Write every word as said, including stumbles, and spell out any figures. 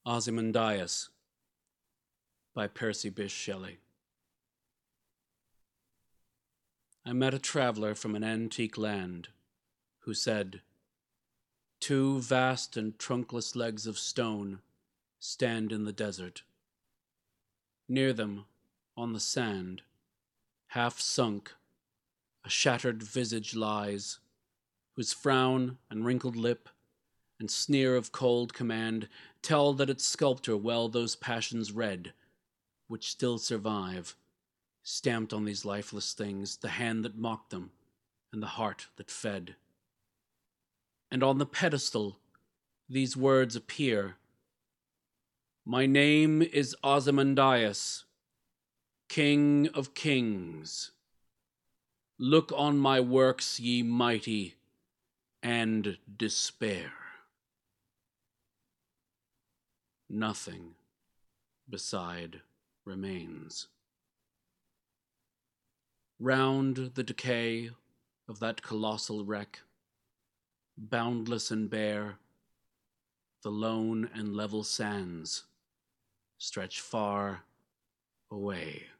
Ozymandias by Percy Bysshe Shelley. I met a traveler from an antique land who said, "Two vast and trunkless legs of stone stand in the desert. Near them, on the sand, half sunk, a shattered visage lies, whose frown and wrinkled lip and sneer of cold command tell that its sculptor well those passions read which still survive, stamped on these lifeless things, the hand that mocked them and the heart that fed. And on the pedestal these words appear: My name is Ozymandias, King of Kings. Look on my works, ye mighty, and despair." Nothing beside remains. Round the decay of that colossal wreck, boundless and bare, the lone and level sands stretch far away.